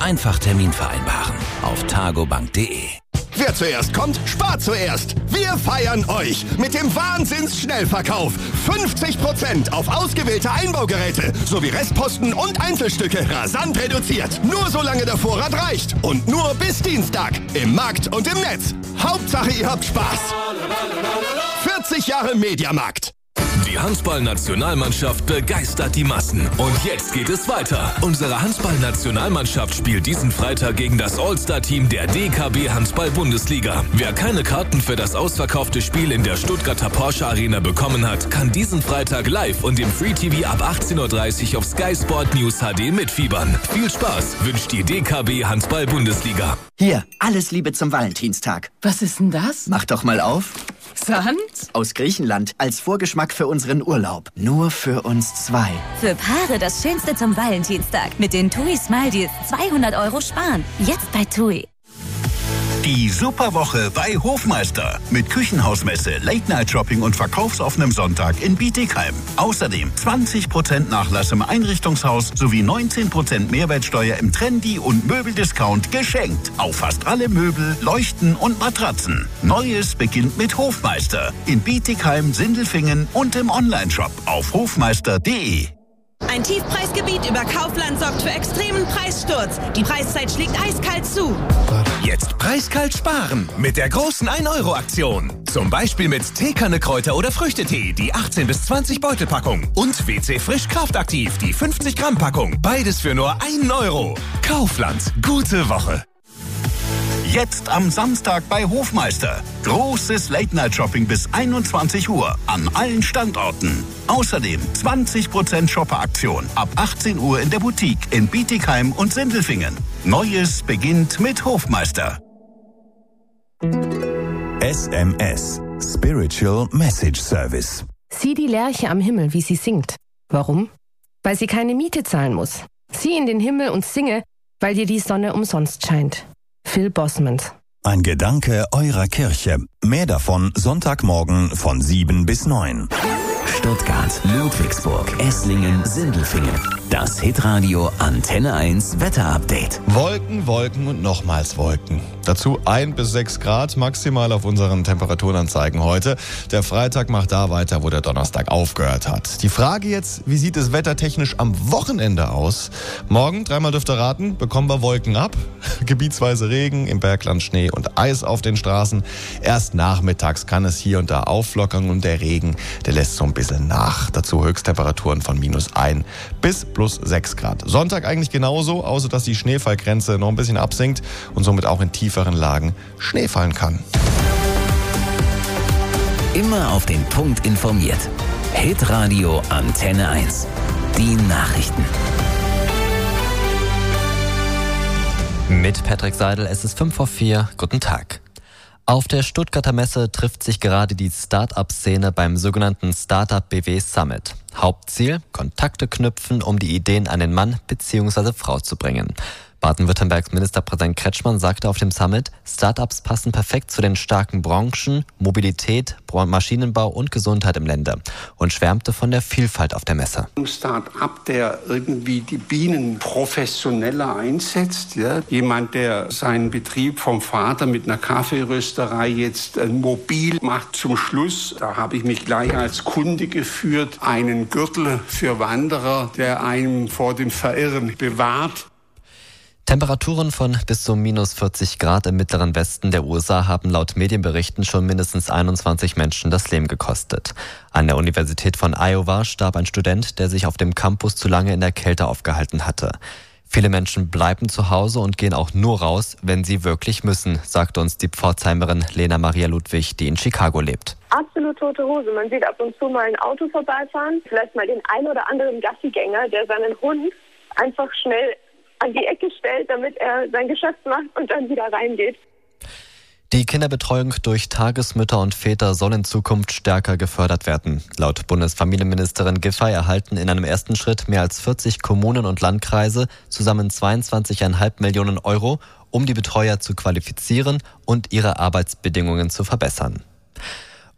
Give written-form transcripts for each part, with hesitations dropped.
Einfach Termin vereinbaren auf targobank.de. Wer zuerst kommt, spart zuerst. Wir feiern euch mit dem Wahnsinns-Schnellverkauf. 50% auf ausgewählte Einbaugeräte sowie Restposten und Einzelstücke rasant reduziert. Nur solange der Vorrat reicht und nur bis Dienstag. Im Markt und im Netz. Hauptsache ihr habt Spaß. 40 Jahre Mediamarkt. Die Handball-Nationalmannschaft begeistert die Massen. Und jetzt geht es weiter. Unsere Handball-Nationalmannschaft spielt diesen Freitag gegen das All-Star-Team der DKB Handball-Bundesliga. Wer keine Karten für das ausverkaufte Spiel in der Stuttgarter Porsche Arena bekommen hat, kann diesen Freitag live und im Free TV ab 18:30 Uhr auf Sky Sport News HD mitfiebern. Viel Spaß wünscht die DKB Handball-Bundesliga. Hier, alles Liebe zum Valentinstag. Was ist denn das? Mach doch mal auf. Sand? Aus Griechenland, als Vorgeschmack für unseren Urlaub. Nur für uns zwei. Für Paare das Schönste zum Valentinstag. Mit den TUI Smile Deals 200 € sparen. Jetzt bei TUI. Die Superwoche bei Hofmeister. Mit Küchenhausmesse, Late-Night-Shopping und verkaufsoffenem Sonntag in Bietigheim. Außerdem 20% Nachlass im Einrichtungshaus sowie 19% Mehrwertsteuer im Trendy- und Möbeldiscount geschenkt. Auf fast alle Möbel, Leuchten und Matratzen. Neues beginnt mit Hofmeister. In Bietigheim, Sindelfingen und im Onlineshop auf hofmeister.de. Ein Tiefpreisgebiet über Kaufland sorgt für extremen Preissturz. Die Preiszeit schlägt eiskalt zu. Jetzt preiskalt sparen mit der großen 1-Euro-Aktion. Zum Beispiel mit Teekanne Kräuter- oder Früchtetee, die 18 bis 20 Beutelpackung. Und WC Frisch Kraftaktiv, die 50 Gramm Packung. Beides für nur 1 Euro. Kaufland, gute Woche. Jetzt am Samstag bei Hofmeister. Großes Late-Night-Shopping bis 21 Uhr an allen Standorten. Außerdem 20% Shopper-Aktion ab 18 Uhr in der Boutique in Bietigheim und Sindelfingen. Neues beginnt mit Hofmeister. SMS Spiritual Message Service. Sieh die Lerche am Himmel, wie sie singt. Warum? Weil sie keine Miete zahlen muss. Sieh in den Himmel und singe, weil dir die Sonne umsonst scheint. Phil Bosmans. Ein Gedanke eurer Kirche. Mehr davon Sonntagmorgen von 7 bis 9. Stuttgart, Ludwigsburg, Esslingen, Sindelfingen. Das Hitradio Antenne 1 Wetterupdate. Wolken, Wolken und nochmals Wolken. Dazu 1 bis 6 Grad maximal auf unseren Temperaturanzeigen heute. Der Freitag macht da weiter, wo der Donnerstag aufgehört hat. Die Frage jetzt, wie sieht es wettertechnisch am Wochenende aus? Morgen, dreimal dürft ihr raten, bekommen wir Wolken ab. Gebietsweise Regen, im Bergland Schnee und Eis auf den Straßen. Erst nachmittags kann es hier und da auflockern und der Regen, der lässt so ein bisschen nach. Dazu Höchsttemperaturen von -1 bis +6 Grad. Sonntag eigentlich genauso, außer dass die Schneefallgrenze noch ein bisschen absinkt und somit auch in tieferen Lagen Schnee fallen kann. Immer auf den Punkt informiert. Hitradio Antenne 1. Die Nachrichten. Mit Patrick Seidel, es ist 3:05. Guten Tag. Auf der Stuttgarter Messe trifft sich gerade die Start-up-Szene beim sogenannten Startup BW Summit. Hauptziel: Kontakte knüpfen, um die Ideen an den Mann bzw. Frau zu bringen. Baden-Württembergs Ministerpräsident Kretschmann sagte auf dem Summit, Start-ups passen perfekt zu den starken Branchen, Mobilität, Maschinenbau und Gesundheit im Länder und schwärmte von der Vielfalt auf der Messe. Ein Start-up, der irgendwie die Bienen professioneller einsetzt, ja? Jemand, der seinen Betrieb vom Vater mit einer Kaffeerösterei jetzt mobil macht zum Schluss. Da habe ich mich gleich als Kunde geführt, einen Gürtel für Wanderer, der einen vor dem Verirren bewahrt. Temperaturen von bis zu -40 Grad im mittleren Westen der USA haben laut Medienberichten schon mindestens 21 Menschen das Leben gekostet. An der Universität von Iowa starb ein Student, der sich auf dem Campus zu lange in der Kälte aufgehalten hatte. Viele Menschen bleiben zu Hause und gehen auch nur raus, wenn sie wirklich müssen, sagte uns die Pforzheimerin Lena Maria Ludwig, die in Chicago lebt. Absolut tote Hose. Man sieht ab und zu mal ein Auto vorbeifahren, vielleicht mal den ein oder anderen Gassigänger, der seinen Hund einfach schnell an die Ecke stellt, damit er sein Geschäft macht und dann wieder reingeht. Die Kinderbetreuung durch Tagesmütter und Väter soll in Zukunft stärker gefördert werden. Laut Bundesfamilienministerin Giffey erhalten in einem ersten Schritt mehr als 40 Kommunen und Landkreise zusammen 22,5 Millionen Euro, um die Betreuer zu qualifizieren und ihre Arbeitsbedingungen zu verbessern.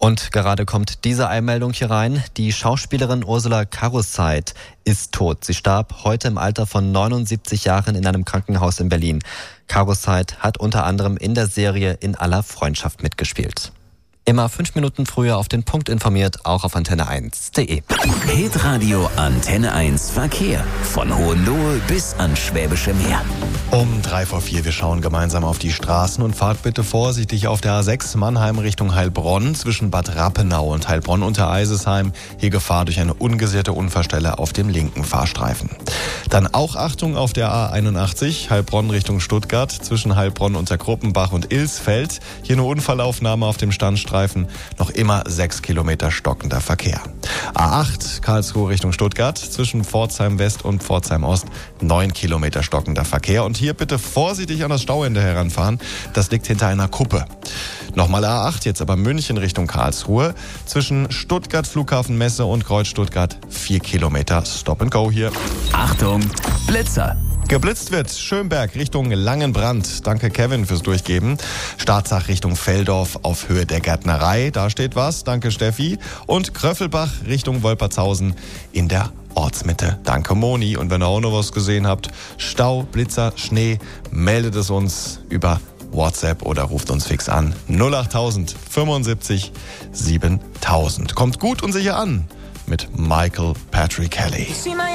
Und gerade kommt diese Einmeldung hier rein. Die Schauspielerin Ursula Karuseit ist tot. Sie starb heute im Alter von 79 Jahren in einem Krankenhaus in Berlin. Karuseit hat unter anderem in der Serie In aller Freundschaft mitgespielt. Immer 5 Minuten früher auf den Punkt informiert, auch auf antenne1.de. Hitradio Antenne 1 Verkehr. Von Hohenlohe bis ans Schwäbische Meer. Um 3:04, wir schauen gemeinsam auf die Straßen und fahrt bitte vorsichtig auf der A6 Mannheim Richtung Heilbronn zwischen Bad Rappenau und Heilbronn unter Eisesheim. Hier Gefahr durch eine ungesicherte Unfallstelle auf dem linken Fahrstreifen. Dann auch Achtung auf der A81 Heilbronn Richtung Stuttgart zwischen Heilbronn unter Gruppenbach und Ilsfeld. Hier eine Unfallaufnahme auf dem Standstreifen. Noch immer 6 Kilometer stockender Verkehr. A8 Karlsruhe Richtung Stuttgart zwischen Pforzheim West und Pforzheim Ost 9 Kilometer stockender Verkehr. Und hier bitte vorsichtig an das Stauende heranfahren. Das liegt hinter einer Kuppe. Nochmal A8, jetzt aber München Richtung Karlsruhe. Zwischen Stuttgart Flughafen Messe und Kreuz Stuttgart 4 Kilometer Stop and Go hier. Achtung, Blitzer! Geblitzt wird Schönberg Richtung Langenbrand. Danke Kevin fürs Durchgeben. Startzach Richtung Feldorf auf Höhe der Gärtnerei. Da steht was. Danke Steffi. Und Kröffelbach Richtung Wolpertshausen in der Ortsmitte. Danke Moni. Und wenn ihr auch noch was gesehen habt, Stau, Blitzer, Schnee, meldet es uns über WhatsApp oder ruft uns fix an. 08000 75 7000. Kommt gut und sicher an mit Michael Patrick Kelly.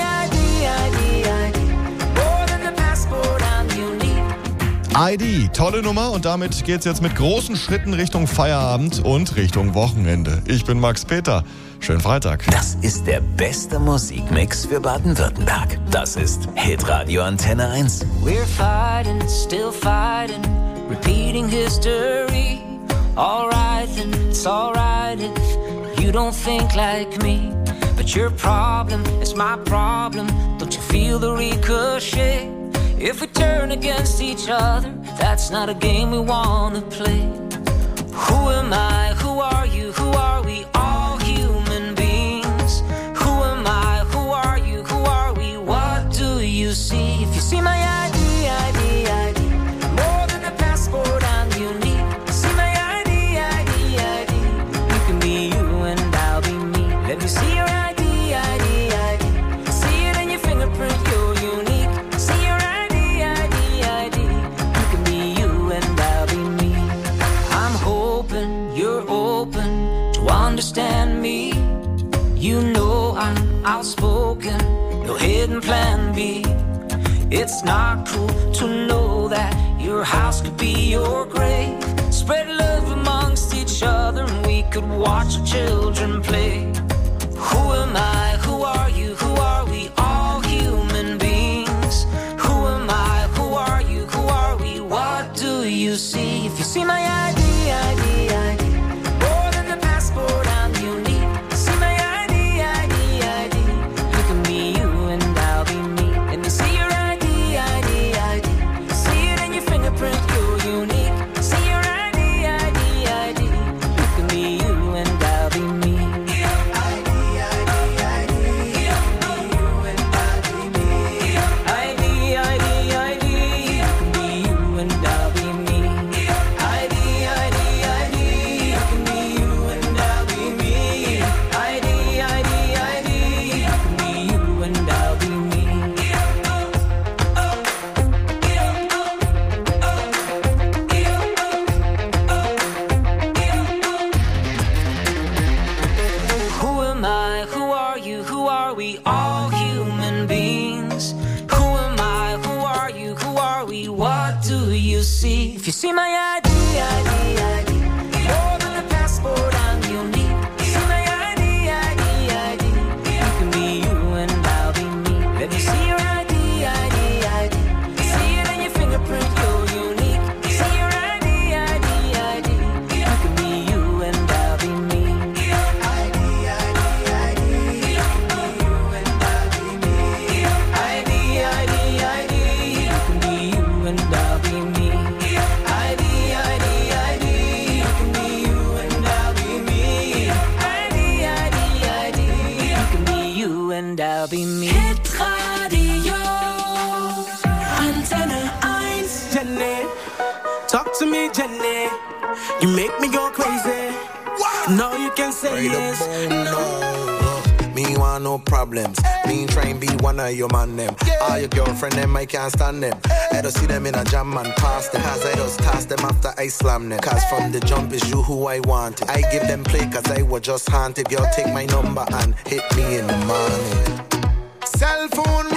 ID, tolle Nummer und damit geht's jetzt mit großen Schritten Richtung Feierabend und Richtung Wochenende. Ich bin Max Peter. Schönen Freitag. Das ist der beste Musikmix für Baden-Württemberg. Das ist Hitradio Antenne 1. We're fighting, still fighting, repeating history. Alright then, it's alright if you don't think like me. But your problem is my problem. Don't you feel the ricochet? If we turn against each other, that's not a game we wanna play. Who am I? Who are you? Who are we? All human beings. Who am I? Who are you? Who are we? What do you see? If you see my ID, more than a passport, I'm unique. See my ID, you can be you and I'll be me. Let me see your ID. See it in your fingerprint, you're unique. See your understand me. You know I'm outspoken, no hidden plan B. It's not cool to know that your house could be your grave. Spread love amongst each other and we could watch our children play. Who am I? Who are you? Who are we? All human beings. Who am I? Who are you? Who are we? What do you see? If you see my ID. More than a passport, I'm unique. See my ID. You can be you and I'll be me. Let me see your ID. See it in your fingerprint, you're unique. See your ID. You can be you and I'll be me. If you see my ID, more than a passport, I'm unique. See my ID, you can be you and I'll be me. Let me see your ID. See it in your fingerprint, you're unique. See your ID, you can be you and I'll be me. ID, you can be you and I'll be me. ID, you can be you and I'll be me. And I'll be me. Hitradio Antenne 1. Jenny, talk to me, Jenny. You make me go crazy. No, you can say yes. Me want no problems. Me try and be one of your man them. All your girlfriend them, I can't stand them. I don't see them in a jam and pass them. Cause I just toss them after I slam them. Cause from the jump is you who I wanted. I give them play cause I was just haunted. Girl, take my number and hit me in the morning. Cell phone